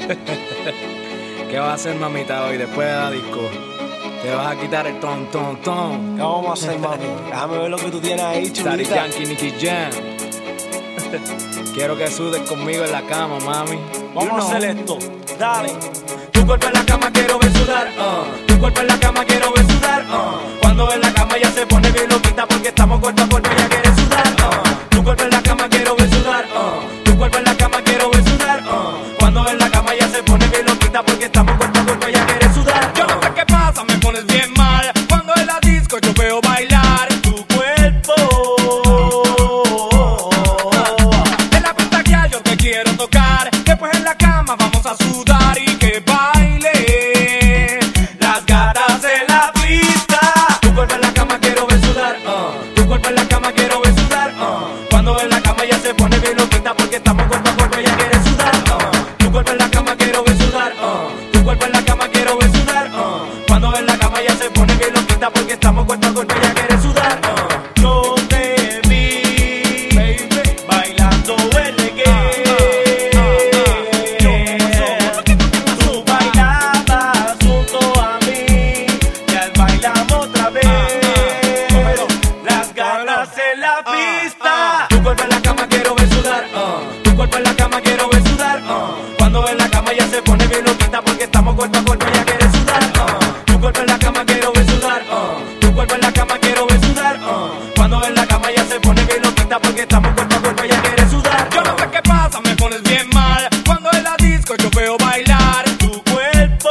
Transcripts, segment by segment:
¿Qué vas a hacer, mamita, hoy después de la disco? Te vas a quitar el ton. ¿Qué vamos a hacer, mami? Déjame ver lo que tú tienes ahí, Daddy chulita. Yankee, Nicky Jam. Quiero que sudes conmigo en la cama, mami. Vamos a hacer esto. Dale. Tu cuerpo en la cama quiero ver sudar, tu cuerpo en la cama quiero ver sudar, cuando en la cama ya se pone bien loquita porque estamos cuerpo a cuerpo, ella quiere sudar, tu cuerpo en la cama quiero ver sudar, tu cuerpo en la cama quiero ver sudar, cuando en la cama ya se pone bien loquita porque estamos cuerpo a cuerpo, ella quiere sudar. Yo no sé qué pasa, me pones bien mal cuando en la disco yo veo bailar tu cuerpo. En la pista que yo te quiero tocar, después en la cama vamos a sudar y que baile las gatas en la pista. Tu cuerpo en la cama quiero ver sudar, tu cuerpo en la cama quiero ver sudar, cuando en la cama ya se pone bien loquita porque estamos cuerpo a cuerpo, ella quiere sudar, tu cuerpo en la cama quiero ver sudar, tu cuerpo en la cama quiero ver sudar, cuando en la cama ya se pone bien loquita porque estamos cuerpo a cuerpo, ella quiere sudar. Yo te vi, baby, bailando el reggae. Tú bailabas junto a mí, ya bailamos otra vez. Las ganas en la pista. Tu cuerpo en la cama quiero ver sudar, tu cuerpo en la cama quiero ver sudar, cuando en la cama ya se pone bien loquita porque estamos cuerpo a cuerpo, ella quiere sudar. Tu cuerpo en la cama quiero ver sudar, tu cuerpo en la cama quiero ver sudar, cuando en la cama ya se pone bien loquita porque estamos cuerpo a cuerpo, ella quiere sudar. Yo no sé qué pasa, me pones bien mal cuando en la disco yo veo bailar tu cuerpo.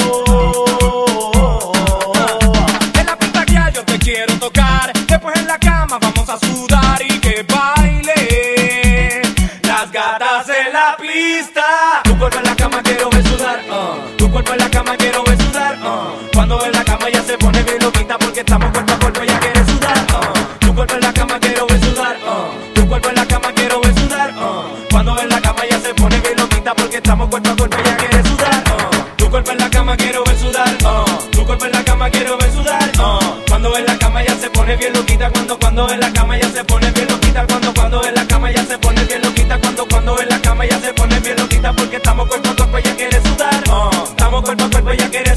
En la pista que yo te quiero tocar, después en la cama vamos a sudar y que baile las gatas en la pista. Tu cuerpo en la cama quiero ver sudar, tu cuerpo en la cama quiero ver sudar, cuando en la cama ya se pone bien loquita porque estamos cuerpo a cuerpo, ella quiere sudar. Tu cuerpo en la cama quiero ver sudar, tu cuerpo en la cama quiero ver sudar, cuando en la cama ya se pone bien loquita porque estamos cuerpo a cuerpo, ella quiere sudar. Tu cuerpo en la cama quiero ver sudar, tu cuerpo en la cama quiero ver sudar, cuando en la cama ya se pone bien loquita, cuando en la cama ya se pone bien loquita, cuando en la cama ya se pone bien loquita, cuando en la cama ya se pone bien loquita porque estamos cuerpo a cuerpo, ella quiere sudar, estamos cuerpo a cuerpo, ella quiere